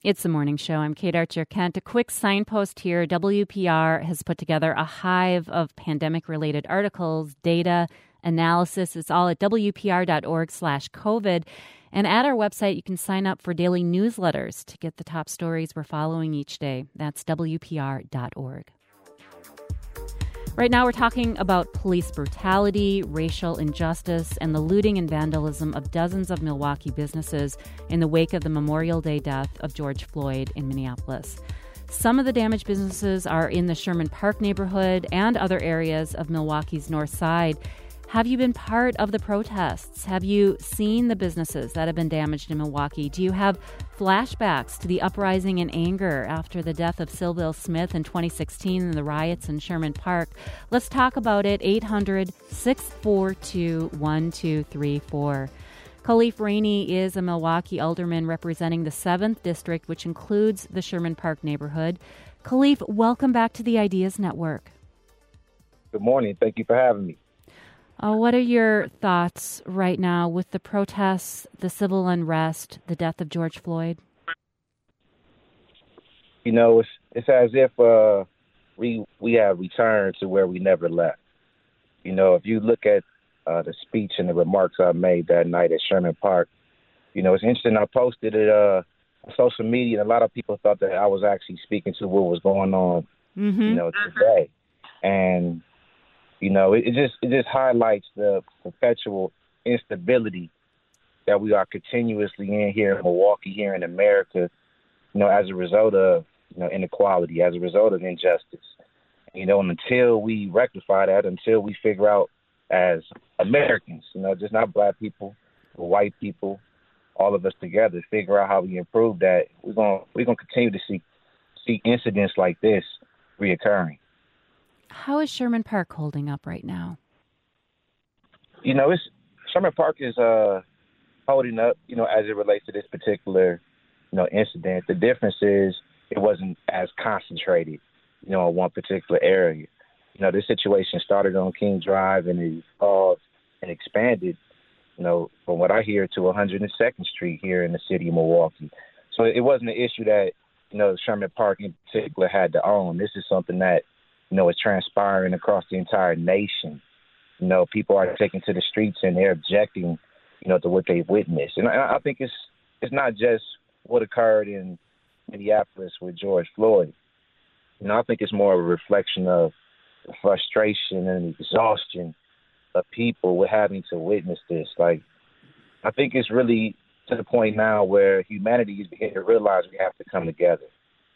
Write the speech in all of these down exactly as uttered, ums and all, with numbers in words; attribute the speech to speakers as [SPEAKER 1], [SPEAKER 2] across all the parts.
[SPEAKER 1] It's the morning show. I'm Kate Archer-Kent. A quick signpost here. W P R has put together a hive of pandemic-related articles, data, analysis. It's all at wpr.org slash COVID. And at our website, you can sign up for daily newsletters to get the top stories we're following each day. That's w p r dot org. Right now, we're talking about police brutality, racial injustice, and the looting and vandalism of dozens of Milwaukee businesses in the wake of the Memorial Day death of George Floyd in Minneapolis. Some of the damaged businesses are in the Sherman Park neighborhood and other areas of Milwaukee's North Side. Have you been part of the protests? Have you seen the businesses that have been damaged in Milwaukee? Do you have flashbacks to the uprising and anger after the death of Sylville Smith in twenty sixteen and the riots in Sherman Park? Let's talk about it. eight hundred, six four two, one two three four. Khalif Rainey is a Milwaukee alderman representing the seventh District, which includes the Sherman Park neighborhood. Khalif, welcome back to the Ideas Network.
[SPEAKER 2] Good morning. Thank you for having me.
[SPEAKER 1] Uh, what are your thoughts right now with the protests, the civil unrest, the death of George Floyd?
[SPEAKER 2] You know, it's it's as if uh, we we have returned to where we never left. You know, if you look at uh, the speech and the remarks I made that night at Sherman Park, you know, it's interesting. I posted it uh, on social media, and a lot of people thought that I was actually speaking to what was going on, mm-hmm. you know, today. And You know, it, it just it just highlights the perpetual instability that we are continuously in here in Milwaukee, here in America, you know, as a result of, you know, inequality, as a result of injustice. You know, and until we rectify that, until we figure out as Americans, you know, just not black people, but white people, all of us together, figure out how we improve that, we're gonna we're gonna continue to see see incidents like this reoccurring.
[SPEAKER 1] How is Sherman Park holding up right now?
[SPEAKER 2] You know, it's Sherman Park is uh, holding up, you know, as it relates to this particular, you know, incident. The difference is it wasn't as concentrated, you know, in one particular area. You know, this situation started on King Drive and it evolved and expanded, you know, from what I hear, to one hundred second Street here in the city of Milwaukee. So it wasn't an issue that, you know, Sherman Park in particular had to own. This is something that, you know, it's transpiring across the entire nation. You know, people are taking to the streets and they're objecting, you know, to what they've witnessed. And I, I think it's it's not just what occurred in Minneapolis with George Floyd. You know, I think it's more of a reflection of the frustration and exhaustion of people with having to witness this. Like, I think it's really to the point now where humanity is beginning to realize we have to come together.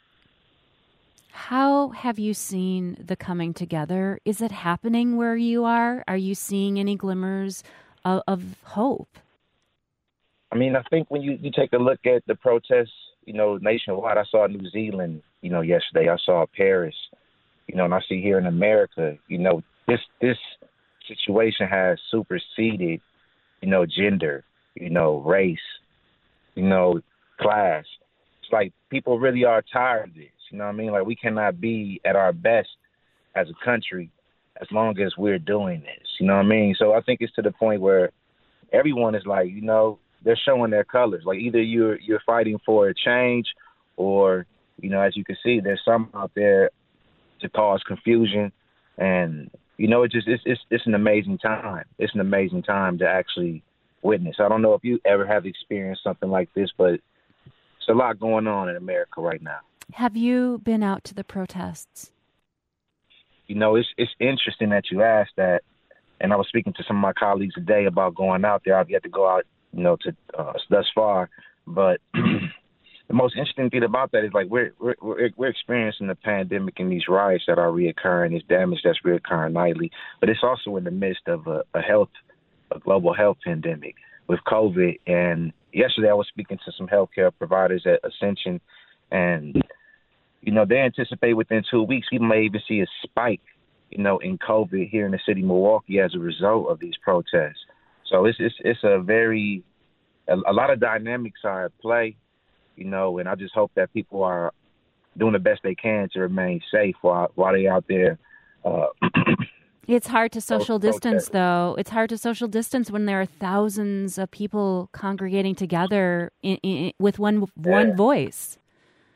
[SPEAKER 1] How have you seen the coming together? Is it happening where you are? Are you seeing any glimmers of, of hope?
[SPEAKER 2] I mean, I think when you, you take a look at the protests, you know, nationwide, I saw New Zealand, you know, yesterday. I saw Paris, you know, and I see here in America, you know, this this situation has superseded, you know, gender, you know, race, you know, class. It's like people really are tired of this. You know what I mean? Like, we cannot be at our best as a country as long as we're doing this. You know what I mean? So I think it's to the point where everyone is like, you know, they're showing their colors. Like, either you're you're fighting for a change or, you know, as you can see, there's some out there to cause confusion. And, you know, it just it's it's, it's an amazing time. It's an amazing time to actually witness. I don't know if you ever have experienced something like this, but it's a lot going on in America right now.
[SPEAKER 1] Have you been out to the protests?
[SPEAKER 2] You know, it's it's interesting that you asked that. And I was speaking to some of my colleagues today about going out there. I've yet to go out, you know, to uh, thus far. But the most interesting thing about that is, like, we're, we're we're we're experiencing the pandemic and these riots that are reoccurring, this damage that's reoccurring nightly. But it's also in the midst of a, a health, a global health pandemic with COVID. And yesterday I was speaking to some healthcare providers at Ascension, and you know, they anticipate within two weeks we may even see a spike, you know, in COVID here in the city of Milwaukee as a result of these protests. So it's it's, it's a very a, a lot of dynamics are at play, you know, and I just hope that people are doing the best they can to remain safe while while they're out there. Uh,
[SPEAKER 1] it's hard to social distance, though. It's hard to social distance when there are thousands of people congregating together in, in, with one one
[SPEAKER 2] yeah.
[SPEAKER 1] voice.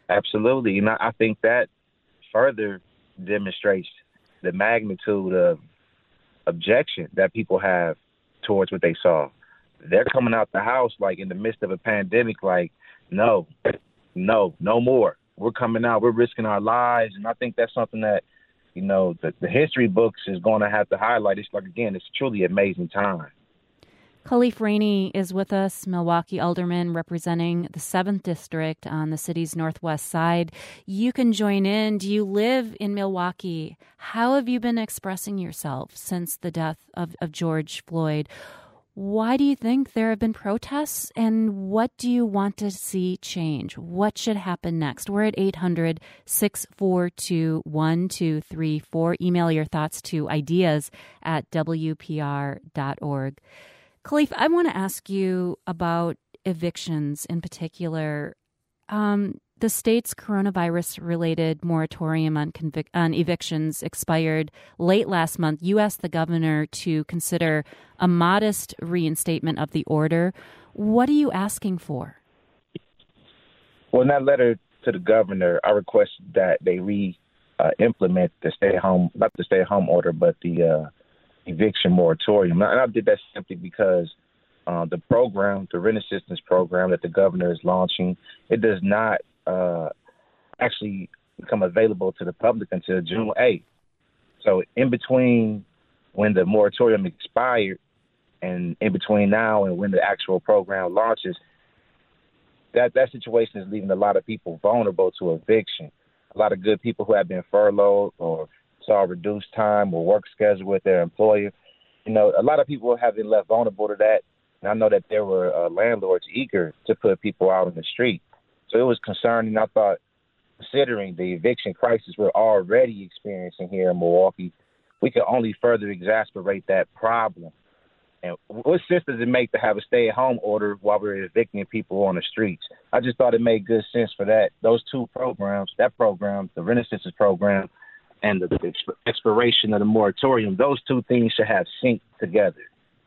[SPEAKER 2] Absolutely. And I I think that further demonstrates the magnitude of objection that people have towards what they saw. They're coming out the house like in the midst of a pandemic, like, no, no, no more. We're coming out, we're risking our lives. And I think that's something that, you know, the, the history books is going to have to highlight. It's like, again, it's truly amazing time.
[SPEAKER 1] Khalif Rainey is with us, Milwaukee alderman representing the seventh District on the city's northwest side. You can join in. Do you live in Milwaukee? How have you been expressing yourself since the death of, of George Floyd? Why do you think there have been protests, and what do you want to see change? What should happen next? We're at eight hundred, six four two, one two three four. Email your thoughts to ideas at W P R dot org. Khalif, I want to ask you about evictions in particular. Um, the state's coronavirus-related moratorium on, convic- on evictions expired late last month. You asked the governor to consider a modest reinstatement of the order. What are you asking for?
[SPEAKER 2] Well, in that letter to the governor, I requested that they re-implement uh, the stay-at-home, not the stay-at-home order, but the uh, eviction moratorium. And I did that simply because uh, the program, the rent assistance program that the governor is launching, it does not uh, actually become available to the public until June eighth. So in between when the moratorium expired and in between now and when the actual program launches, that, that situation is leaving a lot of people vulnerable to eviction. A lot of good people who have been furloughed or saw reduced time or work schedule with their employer. You know, a lot of people have been left vulnerable to that. And I know that there were uh, landlords eager to put people out on the street. So it was concerning. I thought, considering the eviction crisis we're already experiencing here in Milwaukee, we could only further exacerbate that problem. And what sense does it make to have a stay-at-home order while we're evicting people on the streets? I just thought it made good sense for that. Those two programs, that program, the rent assistance program, and the, the expiration of the moratorium, those two things should have synced together.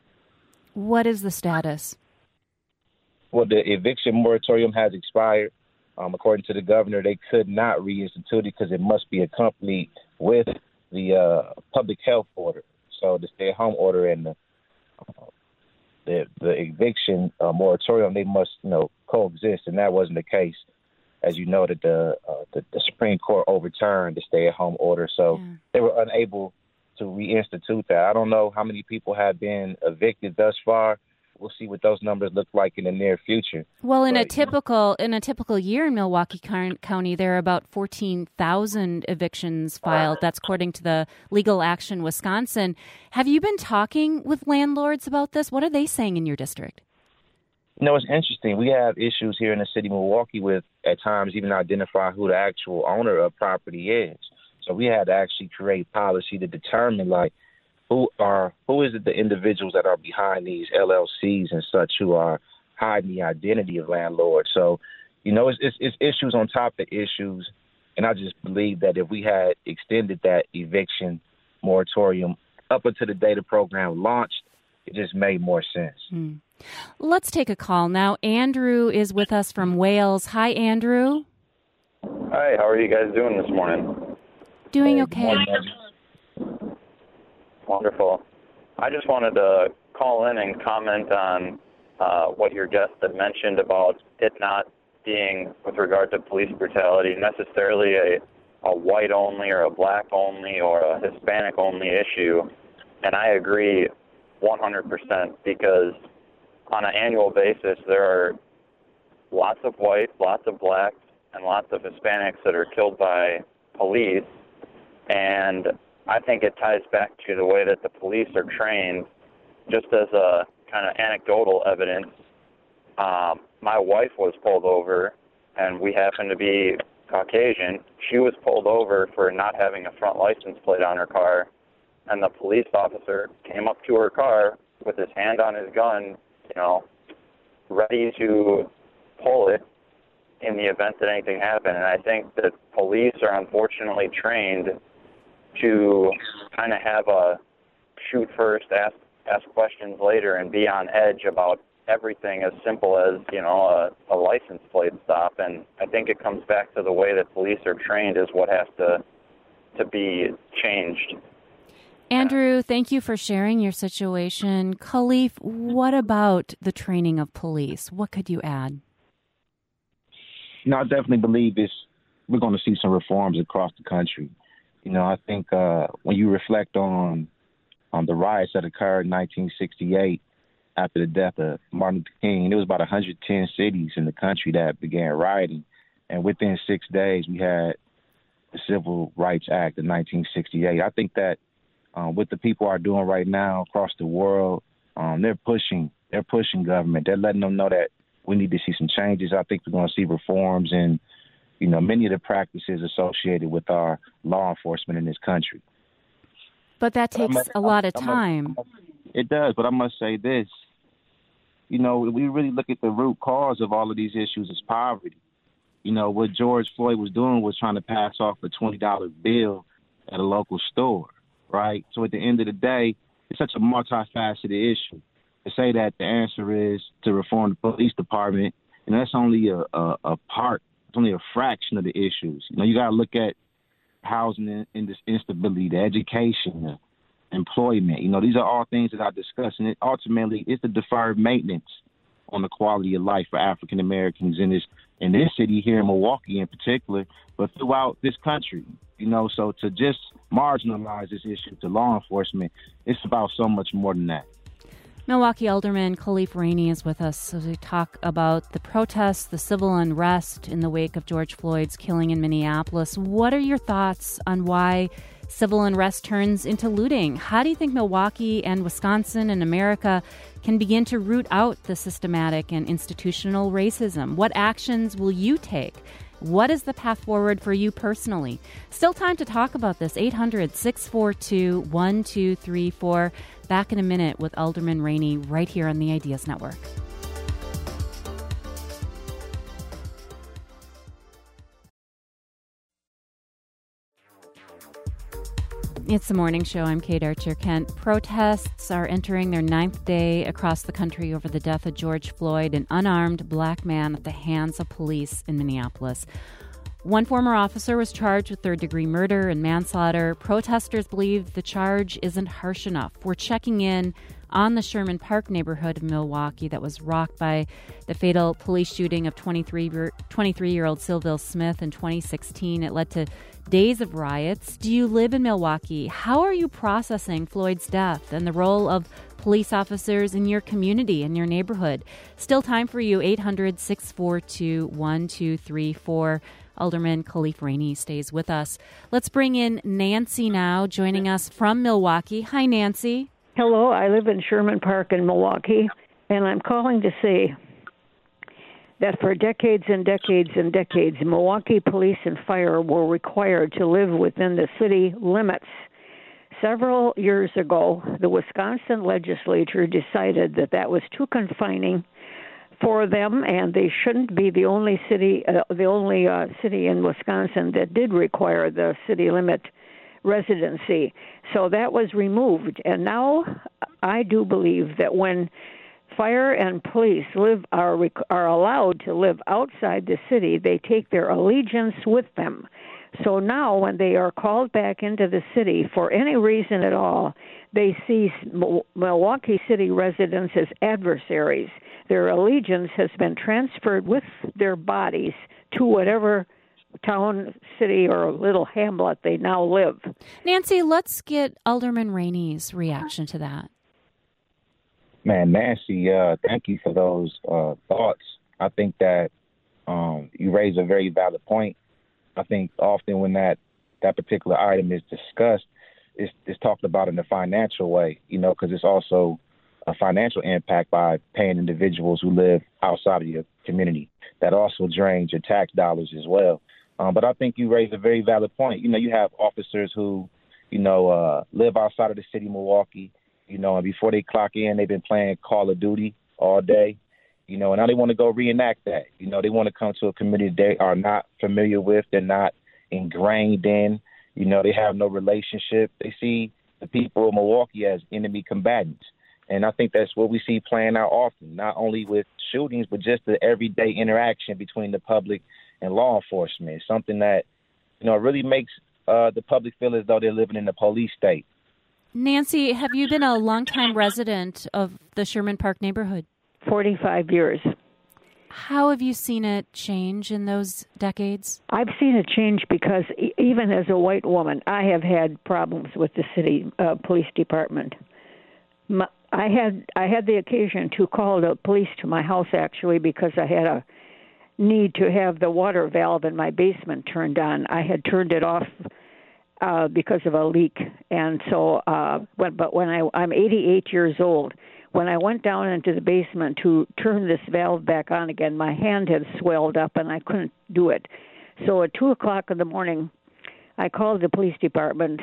[SPEAKER 1] What is the status?
[SPEAKER 2] Well, the eviction moratorium has expired. Um, according to the governor, they could not reinstitute it because it must be accompanied with the uh, public health order. So the stay-at-home order and the uh, the, the eviction uh, moratorium, they must, you know, coexist, and that wasn't the case. As you know, that the, uh, the the Supreme Court overturned the stay-at-home order, so yeah. They were unable to reinstitute that. I don't know how many people have been evicted thus far. We'll see what those numbers look like in the near future.
[SPEAKER 1] Well, in
[SPEAKER 2] but,
[SPEAKER 1] a typical in a typical year in Milwaukee County, there are about fourteen thousand evictions filed. That's according to the Legal Action Wisconsin. Have you been talking with landlords about this? What are they saying in your district?
[SPEAKER 2] You know, it's interesting. We have issues here in the city of Milwaukee with, at times, even identify who the actual owner of property is. So we had to actually create policy to determine, like, who are who is it the individuals that are behind these L L Cs and such who are hiding the identity of landlords. So, you know, it's, it's, it's issues on top of issues. And I just believe that if we had extended that eviction moratorium up until the day the program launched, it just made more sense.
[SPEAKER 1] Mm. Let's take a call now. Andrew is with us from Wales. Hi, Andrew.
[SPEAKER 3] Hi, how are you guys doing this morning?
[SPEAKER 1] Doing okay.
[SPEAKER 3] Wonderful. I just wanted to call in and comment on uh, what your guest had mentioned about it not being, with regard to police brutality, necessarily a, a white-only or a black-only or a Hispanic-only issue. And I agree one hundred percent because on an annual basis, there are lots of whites, lots of blacks, and lots of Hispanics that are killed by police. And I think it ties back to the way that the police are trained. Just as a kind of anecdotal evidence, um, my wife was pulled over, and we happen to be Caucasian. She was pulled over for not having a front license plate on her car, and the police officer came up to her car with his hand on his gun, you know, ready to pull it in the event that anything happened. And I think that police are unfortunately trained to kind of have a shoot first, ask ask questions later, and be on edge about everything as simple as, you know, a, a license plate stop. And I think it comes back to the way that police are trained is what has to to be changed.
[SPEAKER 1] Andrew, thank you for sharing your situation. Khalif, what about the training of police? What could you add?
[SPEAKER 2] You know, I definitely believe this. We're going to see some reforms across the country. You know, I think uh, when you reflect on on the riots that occurred in nineteen sixty-eight after the death of Martin Luther King, there was about one hundred ten cities in the country that began rioting. And within six days, we had the Civil Rights Act of nineteen sixty-eight. I think that um, what the people are doing right now across the world, um, they're pushing, they're pushing government. They're letting them know that we need to see some changes. I think we're going to see reforms in, you know, many of the practices associated with our law enforcement in this country.
[SPEAKER 1] But that takes
[SPEAKER 2] must,
[SPEAKER 1] a lot of
[SPEAKER 2] must,
[SPEAKER 1] time.
[SPEAKER 2] It does, but I must say this. You know, we really look at the root cause of all of these issues is poverty. You know, what George Floyd was doing was trying to pass off a twenty dollar bill at a local store, right? So at the end of the day, it's such a multifaceted issue. To say that the answer is to reform the police department, and that's only a, a, a part, it's only a fraction of the issues. You know, you got to look at housing and, and this instability, the education, the employment. You know, these are all things that I discuss, and it ultimately it's the deferred maintenance on the quality of life for African Americans in this in this city here in Milwaukee in particular, but throughout this country. You know, so to just marginalize this issue to law enforcement, it's about so much more than that.
[SPEAKER 1] Milwaukee Alderman Khalif Rainey is with us as we talk about the protests, the civil unrest in the wake of George Floyd's killing in Minneapolis. What are your thoughts on why civil unrest turns into looting? How do you think Milwaukee and Wisconsin and America can begin to root out the systematic and institutional racism? What actions will you take? What is the path forward for you personally? Still time to talk about this. eight hundred, six four two, one two three four. Back in a minute with Alderman Rainey right here on the Ideas Network. It's the morning show. I'm Kate Archer-Kent. Protests are entering their ninth day across the country over the death of George Floyd, an unarmed black man at the hands of police in Minneapolis. One former officer was charged with third-degree murder and manslaughter. Protesters believe the charge isn't harsh enough. We're checking in on the Sherman Park neighborhood of Milwaukee that was rocked by the fatal police shooting of twenty-three-year-old Sylville Smith in twenty sixteen. It led to days of riots. Do you live in Milwaukee? How are you processing Floyd's death and the role of police officers in your community, in your neighborhood? Still time for you, eight hundred, six four two, one two three four. Alderman Khalif Rainey stays with us. Let's bring in Nancy now, joining us from Milwaukee. Hi, Nancy.
[SPEAKER 4] Hello, I live in Sherman Park in Milwaukee, and I'm calling to say that for decades and decades and decades, Milwaukee police and fire were required to live within the city limits. Several years ago, the Wisconsin legislature decided that that was too confining for them, and they shouldn't be the only city, uh, the only uh, city in Wisconsin that did require the city limit residency. So that was removed, and now I do believe that when fire and police live are are allowed to live outside the city, they take their allegiance with them. So now when they are called back into the city for any reason at all, they see Milwaukee City residents as adversaries. Their allegiance has been transferred with their bodies to whatever town, city, or little hamlet they now live.
[SPEAKER 1] Nancy, let's get Alderman Rainey's reaction to that.
[SPEAKER 2] Man, Nancy, uh, thank you for those uh, thoughts. I think that um, you raise a very valid point. I think often when that, that particular item is discussed, it's, it's talked about in a financial way, you know, because it's also a financial impact by paying individuals who live outside of your community. That also drains your tax dollars as well. Um, but I think you raise a very valid point. You know, you have officers who, you know, uh, live outside of the city of Milwaukee, you know, and before they clock in, they've been playing Call of Duty all day, you know, and now they want to go reenact that. You know, they want to come to a community they are not familiar with, they're not ingrained in, you know, they have no relationship. They see the people of Milwaukee as enemy combatants. And I think that's what we see playing out often, not only with shootings, but just the everyday interaction between the public and law enforcement. It's something that, you know, really makes uh, the public feel as though they're living in a police state.
[SPEAKER 1] Nancy, have you been a longtime resident of the Sherman Park neighborhood?
[SPEAKER 4] forty-five years.
[SPEAKER 1] How have you seen it change in those decades?
[SPEAKER 4] I've seen it change because e- even as a white woman, I have had problems with the city uh, police department. My, I had I had the occasion to call the police to my house, actually, because I had a need to have the water valve in my basement turned on. I had turned it off uh, because of a leak. And so, uh, when, but when I, I'm eighty-eight years old, when I went down into the basement to turn this valve back on again, my hand had swelled up and I couldn't do it. So at two o'clock in the morning, I called the police department,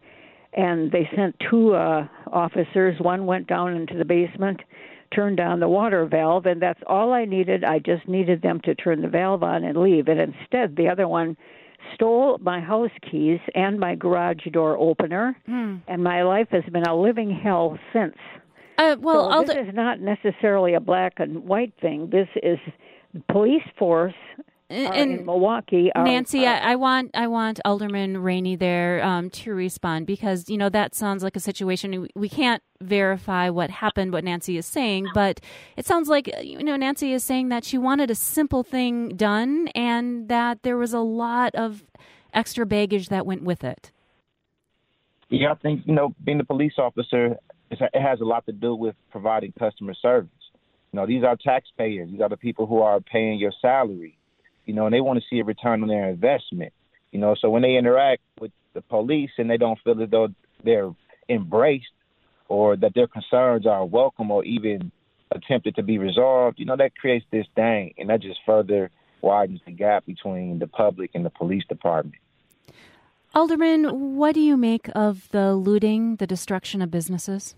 [SPEAKER 4] and they sent two uh, officers. One went down into the basement, turned on the water valve, and that's all I needed. I just needed them to turn the valve on and leave. And instead, the other one stole my house keys and my garage door opener, mm. and my life has been a living hell since.
[SPEAKER 1] Uh, well,
[SPEAKER 4] so this d- is not necessarily a black and white thing. This is police force uh,
[SPEAKER 1] and
[SPEAKER 4] in Milwaukee. Are,
[SPEAKER 1] Nancy,
[SPEAKER 4] uh,
[SPEAKER 1] I, I want I want Alderman Rainey there um, to respond, because you know that sounds like a situation we, we can't verify what happened, what Nancy is saying, but it sounds like you know Nancy is saying that she wanted a simple thing done, and that there was a lot of extra baggage that went with it.
[SPEAKER 2] Yeah, I think you know being a police officer, it has a lot to do with providing customer service. You know, these are taxpayers. These are the people who are paying your salary, you know, and they want to see a return on their investment. You know, so when they interact with the police and they don't feel as though they're embraced or that their concerns are welcome or even attempted to be resolved, you know, that creates this thing, and that just further widens the gap between the public and the police department.
[SPEAKER 1] Alderman, what do you make of the looting, the destruction of businesses?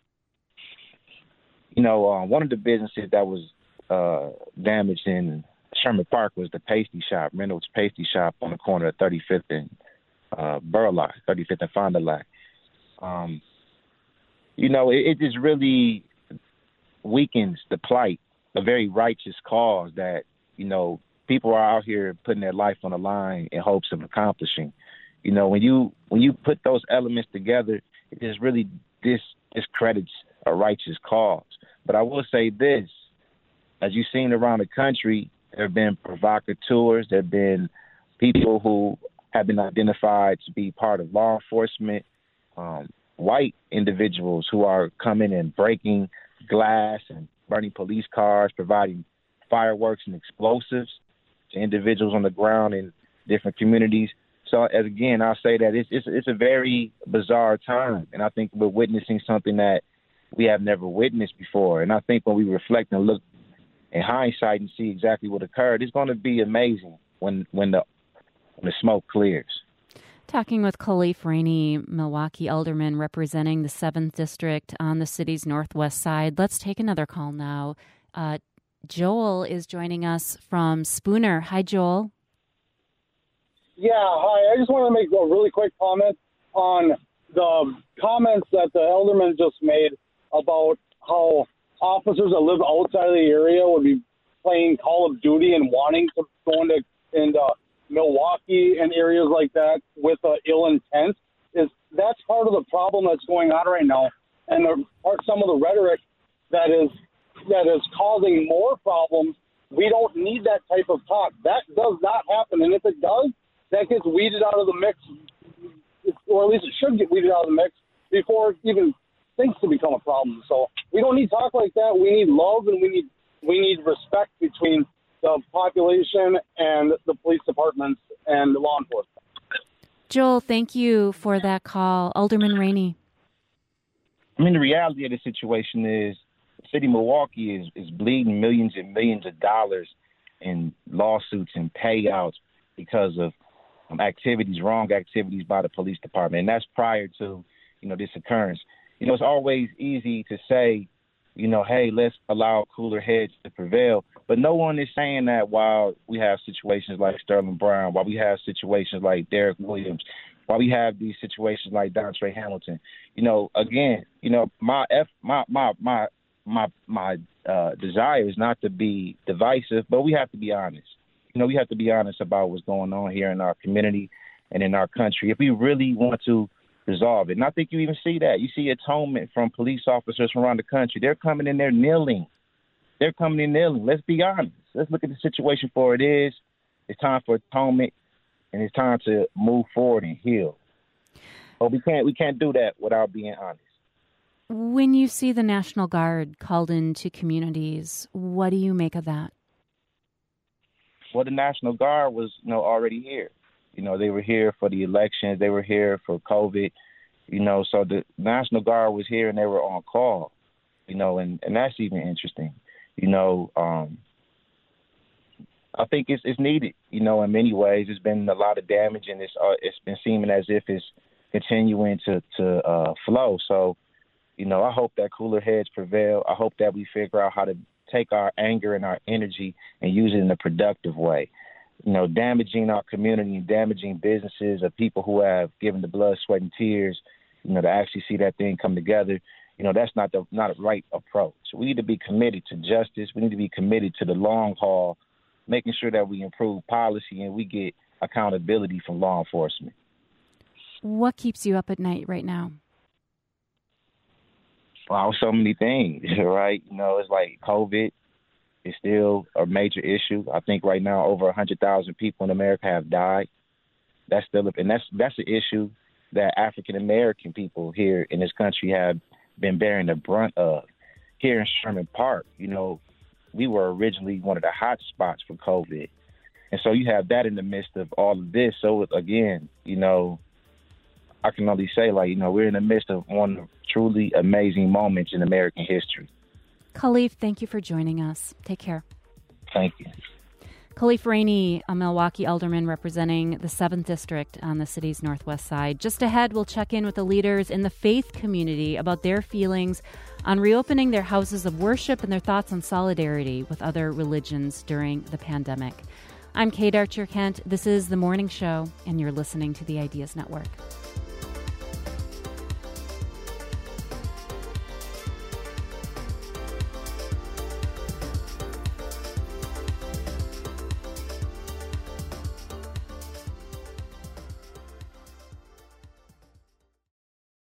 [SPEAKER 2] You know, uh, one of the businesses that was uh, damaged in Sherman Park was the pastry shop, Reynolds Pastry Shop on the corner of thirty-fifth and uh, Burlock, thirty-fifth and Fond du Lac. Um, you know, it, it just really weakens the plight, a very righteous cause that, you know, people are out here putting their life on the line in hopes of accomplishing. You know, when you when you put those elements together, it just really dis, discredits a righteous cause. But I will say this, as you've seen around the country, there have been provocateurs, there have been people who have been identified to be part of law enforcement, um, white individuals who are coming and breaking glass and burning police cars, providing fireworks and explosives to individuals on the ground in different communities. So, as again, I'll say that it's, it's it's a very bizarre time, and I think we're witnessing something that we have never witnessed before. And I think when we reflect and look in hindsight and see exactly what occurred, it's going to be amazing when when the when the smoke clears.
[SPEAKER 1] Talking with Khalif Rainey, Milwaukee alderman representing the seventh District on the city's northwest side. Let's take another call now. Uh, Joel is joining us from Spooner. Hi, Joel.
[SPEAKER 5] Yeah, hi. I just want to make a really quick comment on the comments that the alderman just made about how officers that live outside of the area would be playing Call of Duty and wanting to go into, into Milwaukee and areas like that with uh, ill intent. Is that's part of the problem that's going on right now, and the, part some of the rhetoric that is that is causing more problems. We don't need that type of talk. That does not happen, and if it does, that gets weeded out of the mix, or at least it should get weeded out of the mix before it even thinks to become a problem. So we don't need talk like that. We need love, and we need we need respect between the population and the police departments and the law enforcement.
[SPEAKER 1] Joel, thank you for that call. Alderman Rainey.
[SPEAKER 2] I mean, the reality of the situation is the city of Milwaukee is, is bleeding millions and millions of dollars in lawsuits and payouts because of um, activities, wrong activities by the police department. And that's prior to, you know, this occurrence. You know, it's always easy to say, you know, hey, let's allow cooler heads to prevail. But no one is saying that while we have situations like Sterling Brown, while we have situations like Derek Williams, Why we have these situations like Dontre Hamilton. You know, again, you know, my F, my my my my my uh, desire is not to be divisive, but we have to be honest. You know, we have to be honest about what's going on here in our community and in our country. If we really want to resolve it, and I think you even see that. You see atonement from police officers from around the country. They're coming in there kneeling. They're coming in kneeling. Let's be honest. Let's look at the situation for what it is. It's time for atonement, and it's time to move forward and heal. But we can't we can't do that without being honest.
[SPEAKER 1] When you see the National Guard called into communities, what do you make of that?
[SPEAKER 2] Well, the National Guard was, you know, already here. You know, they were here for the elections. They were here for COVID. You know, so the National Guard was here and they were on call. You know, and, and that's even interesting. You know, um, I think it's it's needed. You know, in many ways, there's been a lot of damage, and it's uh, it's been seeming as if it's continuing to to uh, flow. So, you know, I hope that cooler heads prevail. I hope that we figure out how to take our anger and our energy and use it in a productive way. You know, damaging our community and damaging businesses of people who have given the blood, sweat, and tears, you know, to actually see that thing come together, you know, that's not the not a right approach. We need to be committed to justice. We need to be committed to the long haul, making sure that we improve policy and we get accountability from law enforcement.
[SPEAKER 1] What keeps you up at night right now?
[SPEAKER 2] Wow, so many things, right? You know, it's like COVID is still a major issue. I think right now over one hundred thousand people in America have died. That's still, and that's that's an issue that African American people here in this country have been bearing the brunt of. Here in Sherman Park, you know, we were originally one of the hot spots for COVID. And so you have that in the midst of all of this. So again, you know, I can only say, like, you know, we're in the midst of one of truly amazing moments in American history.
[SPEAKER 1] Khalif, thank you for joining us. Take care.
[SPEAKER 2] Thank you.
[SPEAKER 1] Khalif Rainey, a Milwaukee alderman representing the seventh District on the city's northwest side. Just ahead, we'll check in with the leaders in the faith community about their feelings on reopening their houses of worship and their thoughts on solidarity with other religions during the pandemic. I'm Kate Archer Kent. This is The Morning Show, and you're listening to the Ideas Network.